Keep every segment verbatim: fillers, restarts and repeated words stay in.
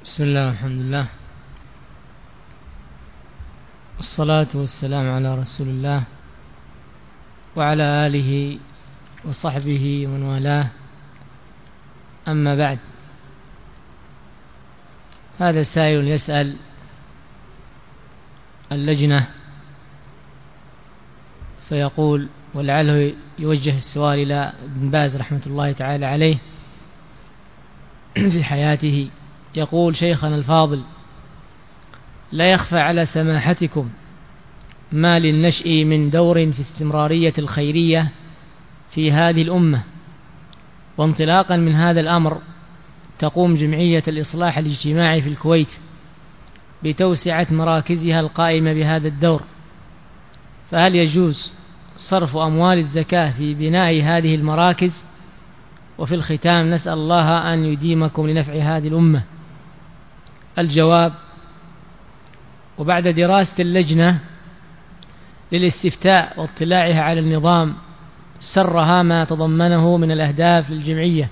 بسم الله والحمد لله والصلاة والسلام على رسول الله وعلى آله وصحبه ومن والاه. أما بعد، هذا سائل يسأل اللجنة فيقول، ولعله يوجه السؤال إلى ابن باز رحمة الله تعالى عليه في حياته، يقول: شيخنا الفاضل، لا يخفى على سماحتكم ما للنشء من دور في استمرارية الخيرية في هذه الأمة، وانطلاقا من هذا الأمر تقوم جمعية الإصلاح الاجتماعي في الكويت بتوسعة مراكزها القائمة بهذا الدور، فهل يجوز صرف أموال الزكاة في بناء هذه المراكز؟ وفي الختام نسأل الله أن يديمكم لنفع هذه الأمة. الجواب: وبعد دراسة اللجنة للاستفتاء واطلاعها على النظام سرها ما تضمنه من الأهداف للجمعية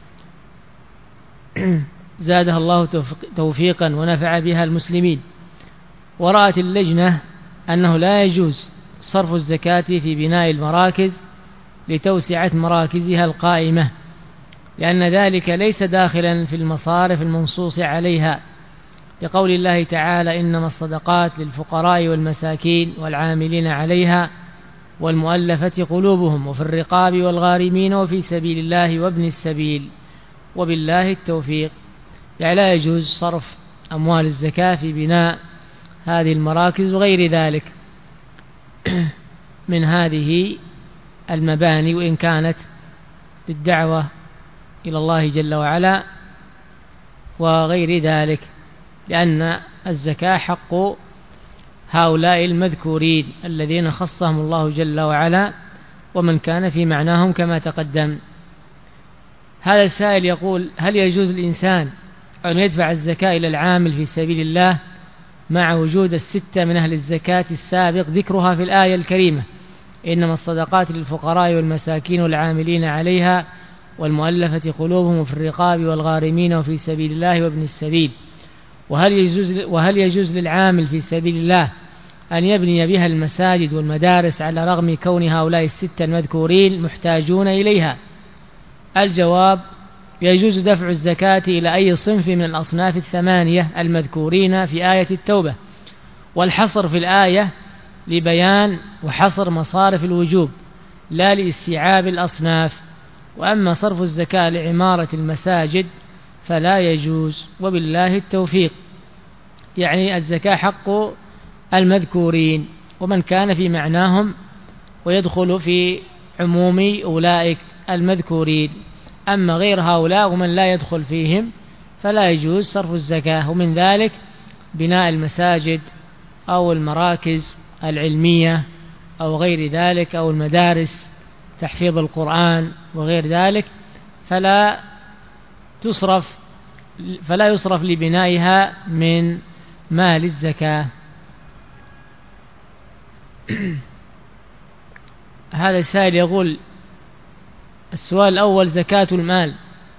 زادها الله توفيقا ونفع بها المسلمين، ورأت اللجنة أنه لا يجوز صرف الزكاة في بناء المراكز لتوسعة مراكزها القائمة، لأن ذلك ليس داخلا في المصارف المنصوص عليها، لقول الله تعالى: إنما الصدقات للفقراء والمساكين والعاملين عليها والمؤلفة قلوبهم وفي الرقاب والغارمين وفي سبيل الله وابن السبيل وبالله التوفيق. يعني لا يجوز صرف أموال الزكاة في بناء هذه المراكز وغير ذلك من هذه المباني، وإن كانت للدعوة إلى الله جل وعلا وغير ذلك، لأن الزكاة حق هؤلاء المذكورين الذين خصهم الله جل وعلا ومن كان في معناهم كما تقدم. هذا السائل يقول: هل يجوز الإنسان أن يدفع الزكاة إلى العامل في سبيل الله مع وجود الستة من أهل الزكاة السابق ذكرها في الآية الكريمة: إنما الصدقات للفقراء والمساكين والعاملين عليها والمؤلفة قلوبهم وفي الرقاب والغارمين وفي سبيل الله وابن السبيل؟ وهل يجوز, وهل يجوز للعامل في سبيل الله أن يبني بها المساجد والمدارس على رغم كون هؤلاء الستة المذكورين محتاجون إليها؟ الجواب: يجوز دفع الزكاة إلى أي صنف من الأصناف الثمانية المذكورين في آية التوبة، والحصر في الآية لبيان وحصر مصارف الوجوب لا لاستيعاب الأصناف. وأما صرف الزكاة لعمارة المساجد فلا يجوز وبالله التوفيق. يعني الزكاة حق المذكورين ومن كان في معناهم، ويدخل في عموم أولئك المذكورين. أما غير هؤلاء ومن لا يدخل فيهم فلا يجوز صرف الزكاة، ومن ذلك بناء المساجد أو المراكز العلمية أو غير ذلك، أو المدارس تحفيظ القرآن وغير ذلك، فلا تصرف فلا يصرف لبنائها من مال الزكاة. هذا السائل يقول: السؤال الأول: زكاة المال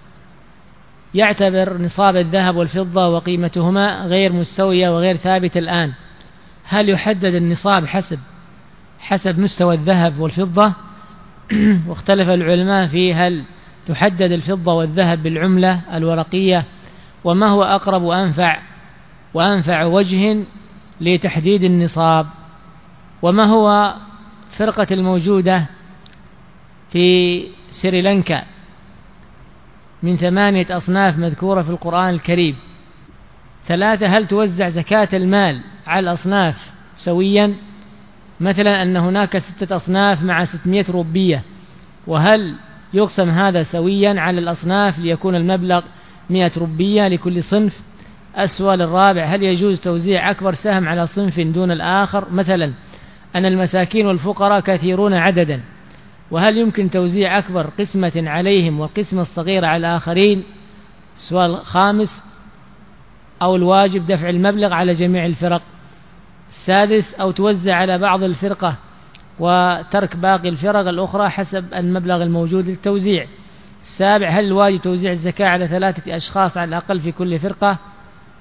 يعتبر نصاب الذهب والفضة وقيمتهما غير مستوية وغير ثابتة الآن، هل يحدد النصاب حسب حسب مستوى الذهب والفضة؟ واختلف العلماء في هل تحدد الفضة والذهب بالعملة الورقية، وما هو أقرب وأنفع وأنفع وجه لتحديد النصاب، وما هو فرقة الموجودة في سريلانكا من ثمانية أصناف مذكورة في القرآن الكريم. ثلاثة: هل توزع زكاة المال على الأصناف سويا؟ مثلا أن هناك ستة أصناف مع ستمائة روبية، وهل يقسم هذا سويا على الأصناف ليكون المبلغ مائة روبية لكل صنف؟ السؤال الرابع: هل يجوز توزيع أكبر سهم على صنف دون الآخر؟ مثلا أن المساكين والفقراء كثيرون عددا، وهل يمكن توزيع أكبر قسمة عليهم والقسمة الصغيرة على الآخرين؟ السؤال الخامس: أو الواجب دفع المبلغ على جميع الفرق؟ السادس: أو توزع على بعض الفرقة وترك باقي الفرق الأخرى حسب المبلغ الموجود للتوزيع؟ السابع: هل الواجب توزيع الزكاة على ثلاثة أشخاص على الأقل في كل فرقة؟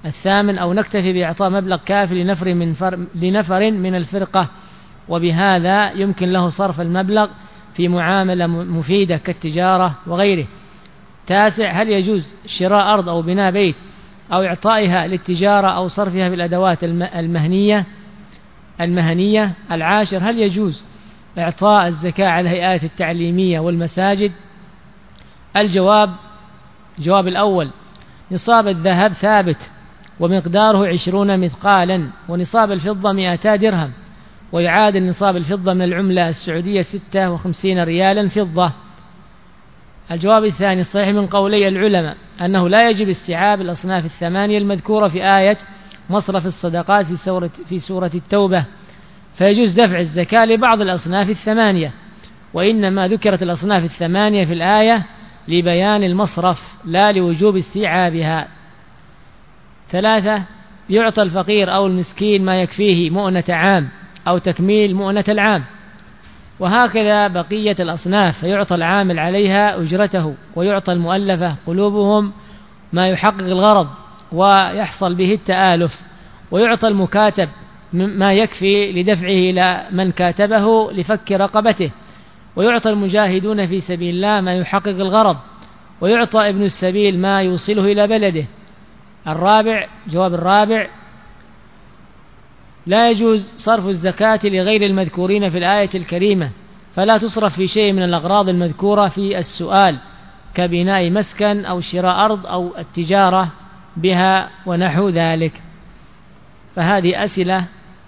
الثامن أو نكتفي بإعطاء مبلغ كافي لنفر من, فر لنفر من الفرقة، وبهذا يمكن له صرف المبلغ في معاملة مفيدة كالتجارة وغيره. تاسع، هل يجوز شراء أرض أو بناء بيت أو إعطائها للتجارة أو صرفها في الأدوات المهنية المهنية؟ العاشر، هل يجوز إعطاء الزكاة على الهيئات التعليمية والمساجد؟ الجواب، جواب الأول، نصاب الذهب ثابت ومقداره عشرون مثقالا، ونصاب الفضة مئتا درهم، ويعادل نصاب الفضة من العملة السعودية ستة وخمسين ريالا فضة. الجواب الثاني، الصحيح من قولي العلماء أنه لا يجب استيعاب الأصناف الثمانية المذكورة في آية مصرف الصدقات في سورة, في سورة التوبة، فيجوز دفع الزكاة لبعض الأصناف الثمانية، وإنما ذكرت الأصناف الثمانية في الآية لبيان المصرف لا لوجوب استيعابها. ثلاثة، يعطى الفقير أو المسكين ما يكفيه مؤنة عام أو تكميل مؤنة العام، وهكذا بقية الأصناف، فيعطى العامل عليها أجرته، ويعطى المؤلفة قلوبهم ما يحقق الغرض ويحصل به التآلف، ويعطى المكاتب ما يكفي لدفعه إلى من كاتبه لفك رقبته، ويعطى المجاهدون في سبيل الله ما يحقق الغرض، ويعطى ابن السبيل ما يوصله إلى بلده. الرابع، جواب الرابع، لا يجوز صرف الزكاة لغير المذكورين في الآية الكريمة، فلا تصرف في شيء من الأغراض المذكورة في السؤال كبناء مسكن أو شراء أرض أو التجارة بها ونحو ذلك. فهذه أسئلة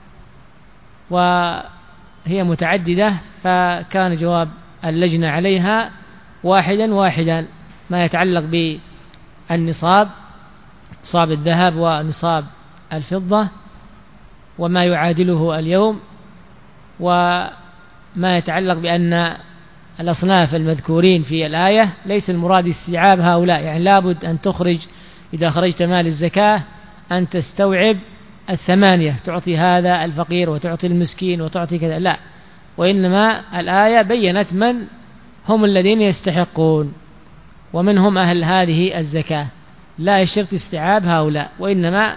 وهي متعددة، فكان جواب اللجنة عليها واحدا واحدا، ما يتعلق بالنصاب، نصاب الذهب ونصاب الفضة وما يعادله اليوم، وما يتعلق بأن الأصناف المذكورين في الآية ليس المراد استيعاب هؤلاء، يعني لابد أن تخرج إذا خرجت مال الزكاة أن تستوعب الثمانية، تعطي هذا الفقير وتعطي المسكين وتعطي كذا، لا، وإنما الآية بيّنت من هم الذين يستحقون ومن هم أهل هذه الزكاة، لا يشترط استيعاب هؤلاء، وإنما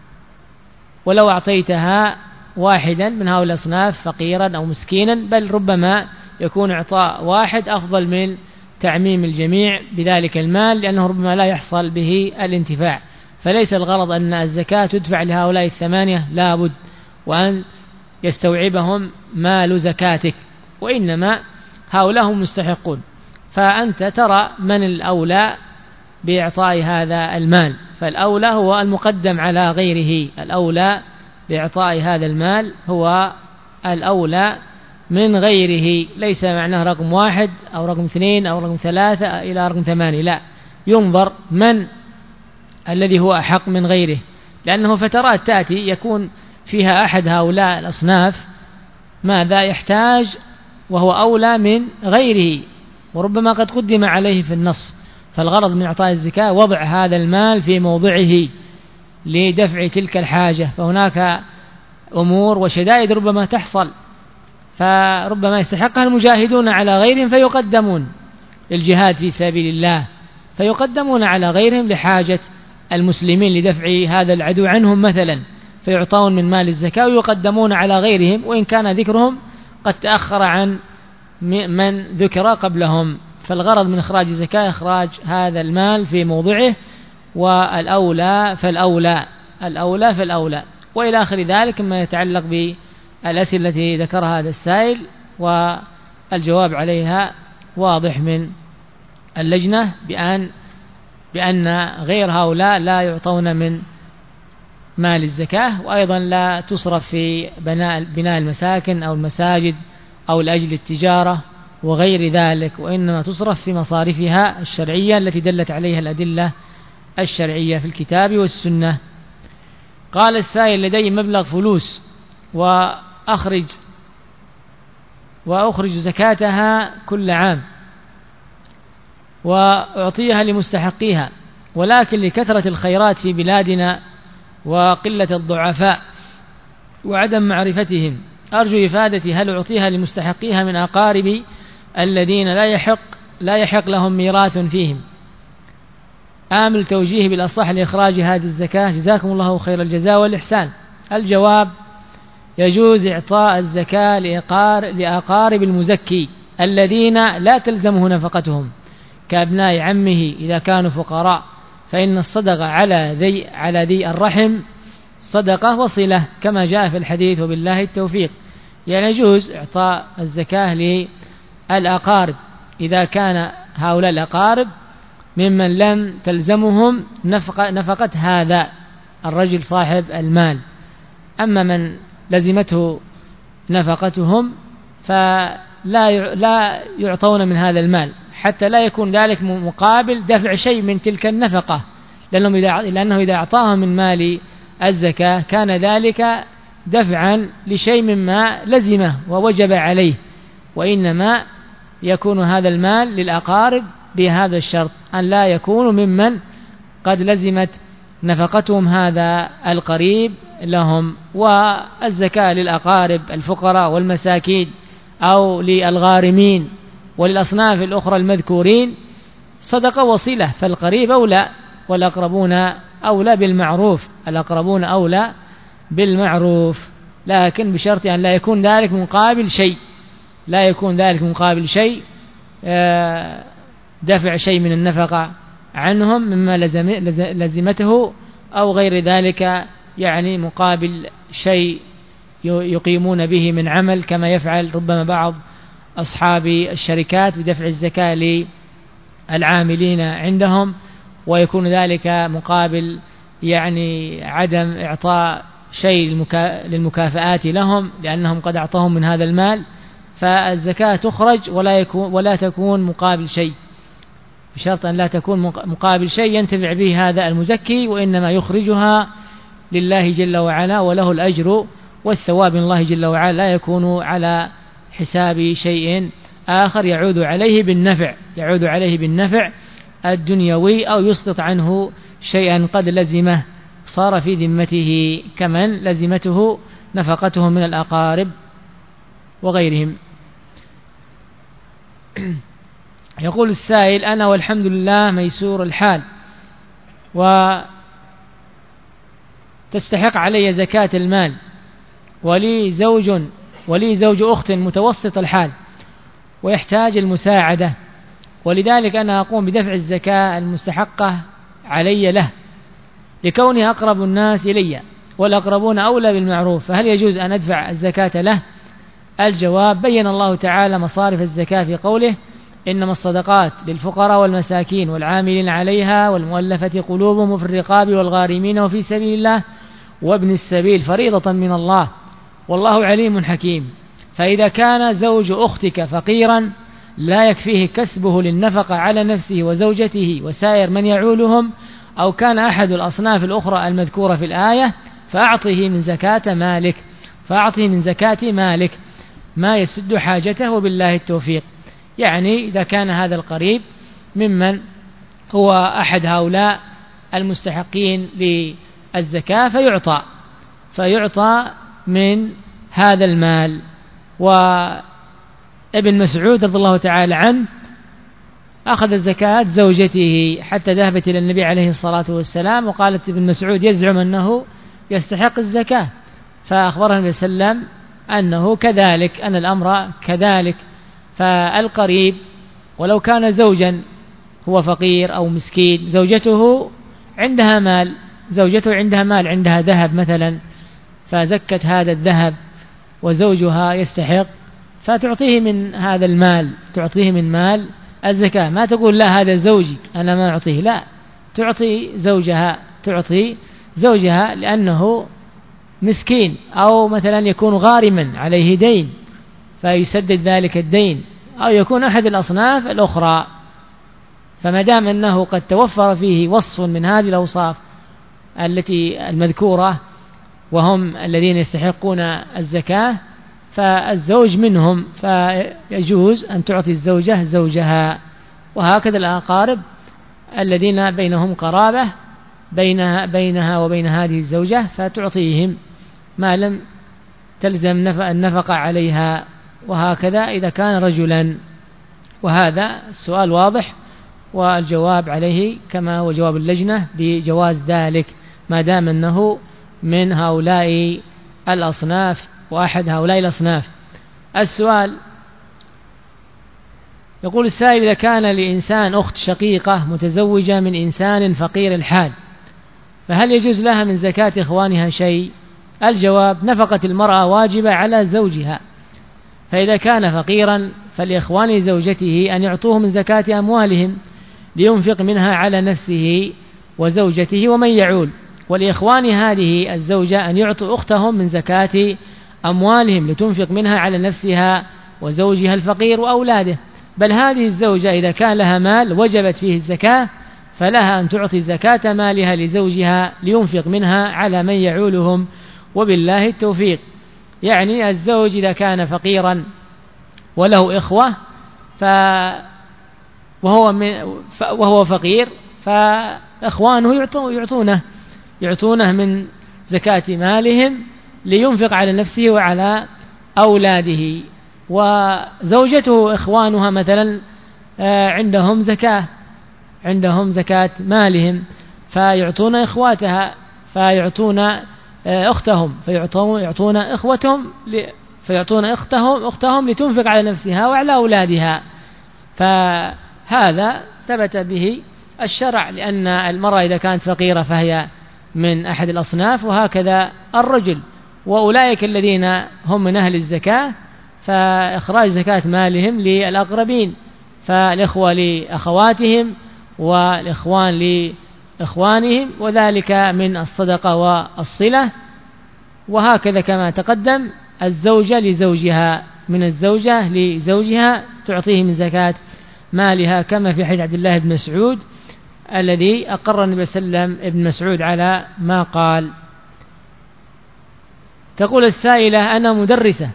ولو أعطيتها واحدا من هؤلاء الأصناف فقيرا أو مسكينا، بل ربما يكون إعطاء واحد أفضل من تعميم الجميع بذلك المال، لأنه ربما لا يحصل به الانتفاع. فليس الغرض أن الزكاة تدفع لهؤلاء الثمانية لابد وأن يستوعبهم مال زكاتك، وإنما هؤلاء هم مستحقون، فأنت ترى من الأولى بإعطاء هذا المال، فالأولى هو المقدم على غيره، الأولى بإعطاء هذا المال هو الأولى من غيره، ليس معناه رقم واحد أو رقم اثنين أو رقم ثلاثة إلى رقم ثمانية، لا، ينظر من الذي هو أحق من غيره، لأنه فترات تأتي يكون فيها أحد هؤلاء الأصناف ماذا يحتاج وهو أولى من غيره، وربما قد قدم عليه في النص، فالغرض من إعطاء الزكاة وضع هذا المال في موضعه لدفع تلك الحاجة، فهناك أمور وشدائد ربما تحصل، فربما يستحقها المجاهدون على غيرهم فيقدمون للجهاد في سبيل الله، فيقدمون على غيرهم لحاجة المسلمين لدفع هذا العدو عنهم مثلا، فيعطون من مال الزكاة ويقدمون على غيرهم، وإن كان ذكرهم قد تأخر عن من ذكر قبلهم. فالغرض من إخراج الزكاة إخراج هذا المال في موضعه، والأولى فالأولى الأولى فالأولى وإلى آخر ذلك ما يتعلق بالأسئلة التي ذكرها هذا السائل، والجواب عليها واضح من اللجنة بأن بأن غير هؤلاء لا يعطون من مال الزكاة، وأيضا لا تصرف في بناء بناء المساكن أو المساجد أو لأجل التجارة وغير ذلك، وإنما تصرف في مصارفها الشرعية التي دلت عليها الأدلة الشرعية في الكتاب والسنة. قال السائل: لدي مبلغ فلوس وأخرج وأخرج زكاتها كل عام وأعطيها لمستحقيها، ولكن لكثرة الخيرات في بلادنا وقلة الضعفاء وعدم معرفتهم أرجو إفادتي، هل أعطيها لمستحقيها من أقاربي الذين لا يحق لا يحق لهم ميراث فيهم؟ آمل توجيه بالأصح لإخراج هذه الزكاة، جزاكم الله خير الجزاء والإحسان. الجواب: يجوز إعطاء الزكاة لأقار لأقارب المزكي الذين لا تلزمه نفقتهم كأبناء عمه إذا كانوا فقراء، فإن الصدقة على ذي على ذي الرحم صدقة وصلة كما جاء في الحديث، وبالله التوفيق. يعني يجوز إعطاء الزكاة للأقارب إذا كان هؤلاء الأقارب ممن لم تلزمهم نفقة, نفقة هذا الرجل صاحب المال. أما من لزمته نفقتهم فلا لا يعطون من هذا المال، حتى لا يكون ذلك مقابل دفع شيء من تلك النفقة، لأنهم إذا لأنه إذا أعطاهم من مال الزكاة كان ذلك دفعا لشيء مما لزمه ووجب عليه، وإنما يكون هذا المال للأقارب بهذا الشرط أن لا يكونوا ممن قد لزمت نفقتهم هذا القريب لهم. والزكاة للأقارب الفقراء والمساكين أو للغارمين وللأصناف الأخرى المذكورين صدقة وصلة، فالقريب أولى والأقربون أولى بالمعروف، الأقربون أولى بالمعروف، لكن بشرط أن لا يكون ذلك مقابل شيء، لا يكون ذلك مقابل شيء دفع شيء من النفقة عنهم مما لزمته أو غير ذلك، يعني مقابل شيء يقيمون به من عمل، كما يفعل ربما بعض أصحاب الشركات بدفع الزكاة للعاملين عندهم، ويكون ذلك مقابل يعني عدم إعطاء شيء للمكافآت لهم لأنهم قد أعطاهم من هذا المال، فالزكاة تخرج ولا يكون ولا تكون مقابل شيء، بشرط أن لا تكون مقابل شيء ينتفع به هذا المزكي، وإنما يخرجها لله جل وعلا وله الأجر والثواب من الله جل وعلا، لا يكون على حساب شيء آخر يعود عليه بالنفع يعود عليه بالنفع الدنيوي، أو يسقط عنه شيئا قد لزمه صار في ذمته كمن لزمته نفقتهم من الأقارب وغيرهم. يقول السائل: أنا والحمد لله ميسور الحال، وتستحق علي زكاة المال، ولي زوج ولي زوج أخت متوسط الحال ويحتاج المساعدة، ولذلك أنا أقوم بدفع الزكاة المستحقة علي له لكونه أقرب الناس إلي، والأقربون أولى بالمعروف، فهل يجوز أن أدفع الزكاة له؟ الجواب: بين الله تعالى مصارف الزكاة في قوله: إنما الصدقات للفقراء والمساكين والعاملين عليها والمؤلفة قلوبهم وفي الرقاب والغارمين وفي سبيل الله وابن السبيل فريضة من الله والله عليم حكيم. فإذا كان زوج أختك فقيرا لا يكفيه كسبه للنفقة على نفسه وزوجته وسائر من يعولهم، أو كان أحد الأصناف الأخرى المذكورة في الآية، فأعطه من زكاة مالك فأعطه من زكاة مالك ما يسد حاجته، وبالله التوفيق. يعني إذا كان هذا القريب ممن هو أحد هؤلاء المستحقين للزكاة فيعطى فيعطى من هذا المال. وابن مسعود رضي الله تعالى عنه أخذ الزكاة زوجته حتى ذهبت إلى النبي عليه الصلاة والسلام وقالت: ابن مسعود يزعم أنه يستحق الزكاة، فأخبره النبي صلى الله عليه وسلم أنه كذلك، أن الأمر كذلك. فالقريب ولو كان زوجا هو فقير أو مسكين، زوجته عندها مال زوجته عندها مال عندها ذهب مثلا، فزكت هذا الذهب وزوجها يستحق، فتعطيه من هذا المال تعطيه من مال الزكاة، ما تقول لا هذا زوجي أنا ما أعطيه، لا، تعطي زوجها تعطي زوجها لأنه مسكين، أو مثلا يكون غارما عليه دين فيسدد ذلك الدين، أو يكون أحد الأصناف الأخرى. فما دام أنه قد توفر فيه وصف من هذه الأوصاف التي المذكورة وهم الذين يستحقون الزكاة، فالزوج منهم، فيجوز أن تعطي الزوجة زوجها. وهكذا الأقارب الذين بينهم قرابة بينها, بينها وبين هذه الزوجة، فتعطيهم ما لم تلزم النفقة عليها. وهكذا إذا كان رجلا. وهذا السؤال واضح والجواب عليه كما هو جواب اللجنة بجواز ذلك ما دام أنه من هؤلاء الأصناف وأحد هؤلاء الأصناف. السؤال يقول السائل: إذا كان لإنسان أخت شقيقة متزوجة من إنسان فقير الحال فهل يجوز لها من زكاة إخوانها شيء؟ الجواب: نفقة المرأة واجبة على زوجها، فإذا كان فقيرا فلإخوان زوجته أن يعطوه من زكاة أموالهم لينفق منها على نفسه وزوجته ومن يعول، ولإخوان هذه الزوجة أن يعطوا أختهم من زكاة أموالهم لتنفق منها على نفسها وزوجها الفقير وأولاده. بل هذه الزوجة إذا كان لها مال وجبت فيه الزكاة فلها أن تعطي زكاة مالها لزوجها لينفق منها على من يعولهم، وبالله التوفيق. يعني الزوج إذا كان فقيرا وله إخوة ف وهو, من وهو فقير فإخوانه يعطونه يعطونه من زكاة مالهم لينفق على نفسه وعلى أولاده. وزوجته إخوانها مثلا عندهم زكاة عندهم زكاة مالهم فيعطون إخواتها فيعطون أختهم فيعطون يعطون إخوتهم فيعطون أختهم أختهم لتنفق على نفسها وعلى أولادها. فهذا ثبت به الشرع، لأن المرأة إذا كانت فقيرة فهي من أحد الأصناف، وهكذا الرجل. وأولئك الذين هم من أهل الزكاة فإخراج زكاة مالهم للأقربين، فالإخوة لأخواتهم والإخوان لإخوانهم، وذلك من الصدقة والصلة. وهكذا كما تقدم الزوجة لزوجها، من الزوجة لزوجها تعطيه من زكاة مالها، كما في حديث عبد الله بن مسعود الذي أقر النبي صلى الله عليه وسلم ابن مسعود على ما قال. تقول السائلة: أنا مدرسة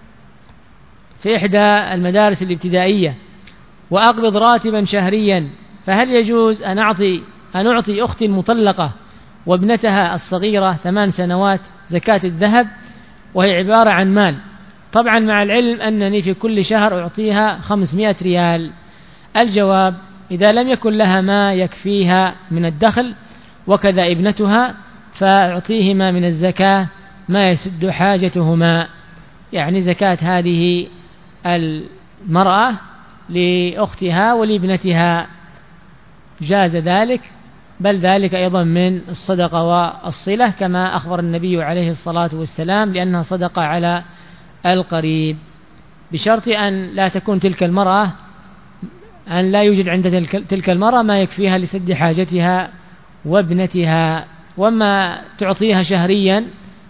في إحدى المدارس الابتدائية وأقبض راتبا شهريا، فهل يجوز أن أعطي أن أعطي أختي المطلقة وابنتها الصغيرة ثمان سنوات زكاة الذهب وهي عبارة عن مال، طبعا مع العلم أنني في كل شهر أعطيها خمسمائة ريال؟ الجواب: إذا لم يكن لها ما يكفيها من الدخل وكذا ابنتها فأعطيهما من الزكاة ما يسد حاجتهما. يعني زكاة هذه المرأة لأختها ولابنتها جاز ذلك، بل ذلك أيضا من الصدقة والصلة كما أخبر النبي عليه الصلاة والسلام، لأنها صدقة على القريب، بشرط أن لا تكون تلك المرأة أن لا يوجد عند تلك المرأة ما يكفيها لسد حاجتها وابنتها. وما تعطيها شهريا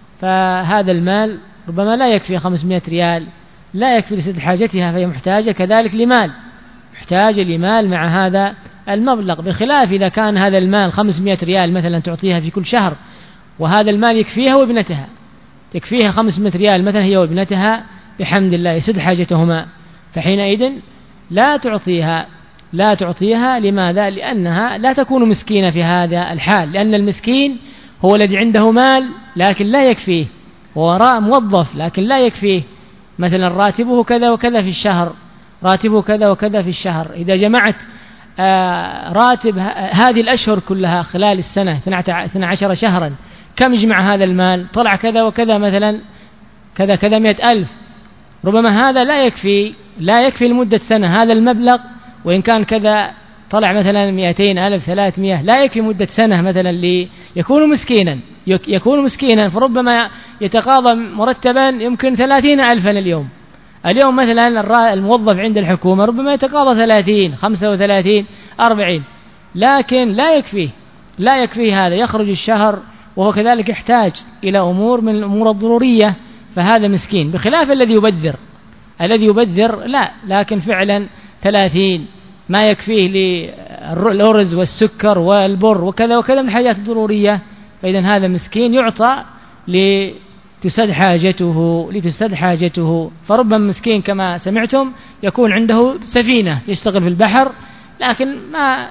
فهذا المال ربما لا يكفي خمسمائة ريال، لا يكفي لسد حاجتها، فهي محتاجة كذلك لمال، محتاجة لمال مع هذا المبلغ، بخلاف إذا كان هذا المال خمسمائة ريال مثلا تعطيها في كل شهر، وهذا المال يكفيها وابنتها، تكفيها خمسمائة ريال مثلا هي وابنتها بحمد الله يسد حاجتهما، فحينئذ لا تعطيها لا تعطيها لماذا؟ لأنها لا تكون مسكينة في هذا الحال، لأن المسكين هو الذي عنده مال لكن لا يكفيه، ووراء موظف لكن لا يكفيه، مثلا راتبه كذا وكذا في الشهر، راتبه كذا وكذا في الشهر، إذا جمعت آه راتب هذه الأشهر كلها خلال السنة اثنا عشر شهرا كم يجمع هذا المال؟ طلع كذا وكذا مثلا كذا كذا مئة ألف، ربما هذا لا يكفي لا يكفي لمدة سنة هذا المبلغ، وإن كان كذا طلع مثلا مئتين ألف ثلاثمائة لا يكفي مدة سنة مثلا ليكون مسكينا يكون مسكينا فربما يتقاضى مرتبا يمكن ثلاثين ألفا اليوم اليوم مثلا الموظف عند الحكومة ربما يتقاضى ثلاثين خمسة وثلاثين أربعين، لكن لا يكفيه لا يكفيه هذا، يخرج الشهر وهو كذلك يحتاج إلى أمور من الأمور الضرورية، فهذا مسكين، بخلاف الذي يبذر الذي يبذر لا، لكن فعلا ثلاثين ما يكفيه للأرز والسكر والبر وكذا وكذا من الحاجات الضرورية، فإذا هذا مسكين يعطى لتسد حاجته لتسد حاجته فربما مسكين كما سمعتم يكون عنده سفينة يشتغل في البحر لكن ما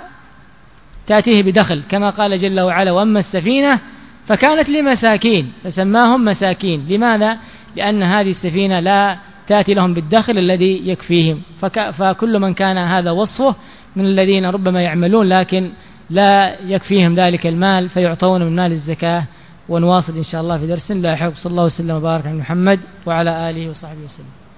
تأتيه بدخل، كما قال جل وعلا: وأما السفينة فكانت لمساكين فسماهم مساكين. لماذا؟ لأن هذه السفينة لا تأتي لهم بالدخل الذي يكفيهم، فك... فكل من كان هذا وصفه من الذين ربما يعملون لكن لا يكفيهم ذلك المال فيعطون من مال الزكاة. ونواصل إن شاء الله في درس لاحق. صلى الله وسلم وبارك على محمد وعلى آله وصحبه وسلم.